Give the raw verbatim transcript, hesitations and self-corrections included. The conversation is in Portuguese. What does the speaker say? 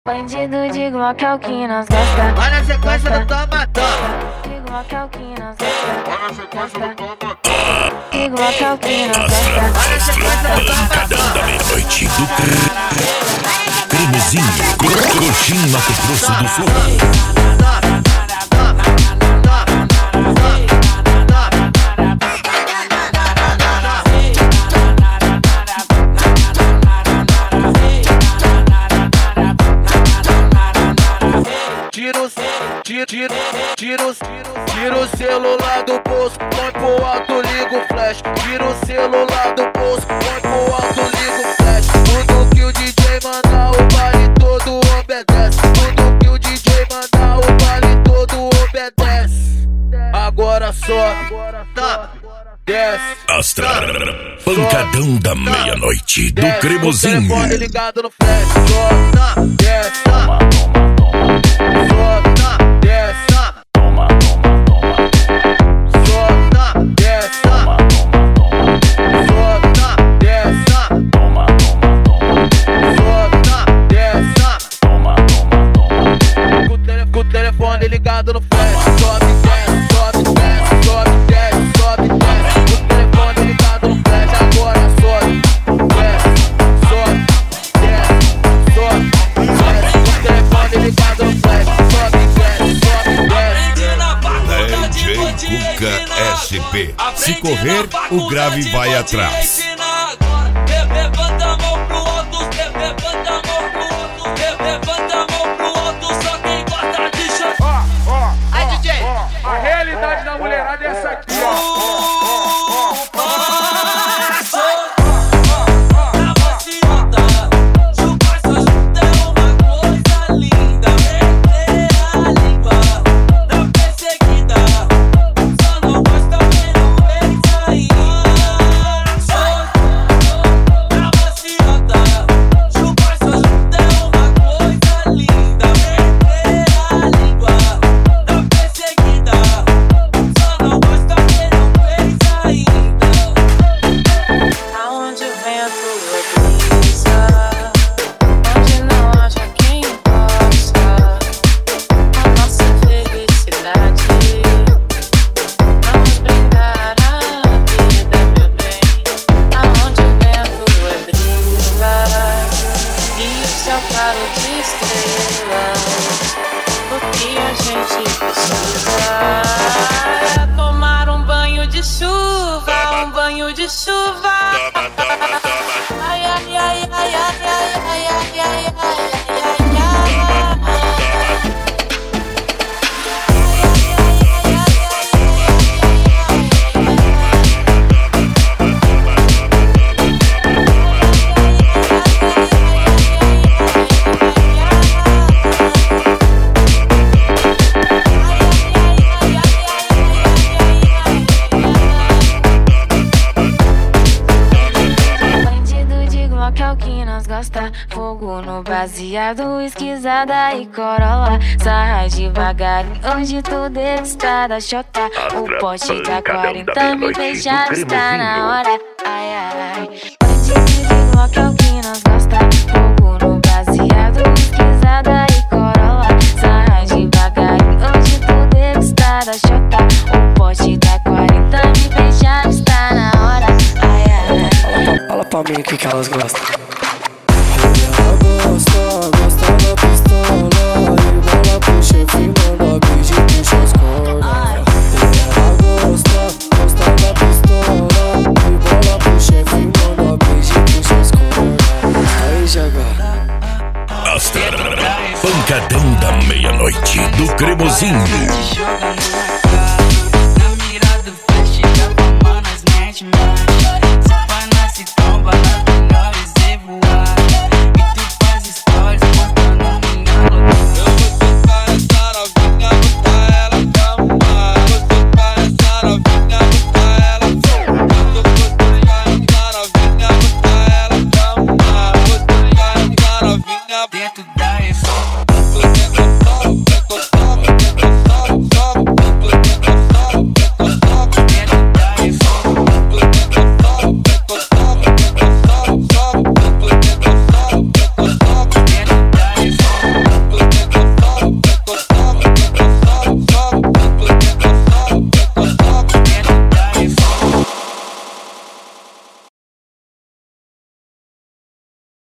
Bandido de Glock é o que nós gosta. Vai na sequência do toma, toma. De Glock é o que nós gosta. Vai na sequência do toma. De Glock é o que nós gosta. Vai na sequência do toma, Pancadão da meia-noite do Cremosinho, Coxim, Mato Grosso do Sul. Tira o, tira, tira, tira o, tira o celular do bolso, põe pro alto, liga o flash. Tira o celular do bolso, põe pro alto, liga o flash. Tudo que o D J mandar, o baile todo obedece. Tudo que o D J mandar, o baile todo obedece. Agora sobe, tá, desce. Astra, Pancadão da meia-noite do Cremosinho. Telefone ligado no flash, sobe, tá, desce, tá. Solta, desce, Toma, toma, toma. solta, desce, Toma, toma, toma. solta, desce, Toma, toma, toma. solta, desce. Toma, toma, toma. Com o tele- com o telefone ligado no flash, sobe, desce, sobe, desce, sobe, desce, sobe, desce. Com o telefone ligado no flash, agora sobe, desce, sobe, desce, sobe, desce. Com o telefone ligado no flash, sobe, desce, sobe, desce. D J Cuca S P. Se correr, o grave vai atrás. Levanta a mão pro alto, levanta a mão pro alto, levanta a mão pro alto, só quem gosta de chão. Ó, ó, Aí, D J. a realidade da mulherada é essa aqui, ó. Tomar um banho de chuva, um banho de chuva. Ai, ai, ai, ai, ai, ai, ai, ai, ai, ai, ai. Fogo no baseado, esquisada e corolla. Sarra devagar, onde tudo é estrada, chota. O pote tá quarenta, me beija, está na hora. Ai, ai, bandido de Glock é o que nós gosta. Fogo no baseado, esquisada e corolla. Sarra devagar, onde tudo é estrada, chota. O pote tá quarenta, me beija, está na hora. Ai, ai. Fala pra mim o que que elas gostam. Ela gosta, gosta da pistola. E bola pro chefe, manda beijo e puxa as cordas. Ela gosta, gosta da pistola. E bola pro chefe, manda beijo e puxa as cordas. Aí, Jaga. Astra, Pancadão da meia-noite do Cremosinho. Na mira do flash, da fama nas mete mais. Se vai nasce tomba nas melhores e voar. E tu faz stories postando minha loucura. Eu vou tocar essa novinha, botar ela pra arrumar. Vou tocar essa novinha, botar ela pra arrumar. Eu vou tocar essa novinha, botar ela pra arrumar. Vou tocar essa novinha dentro da revista.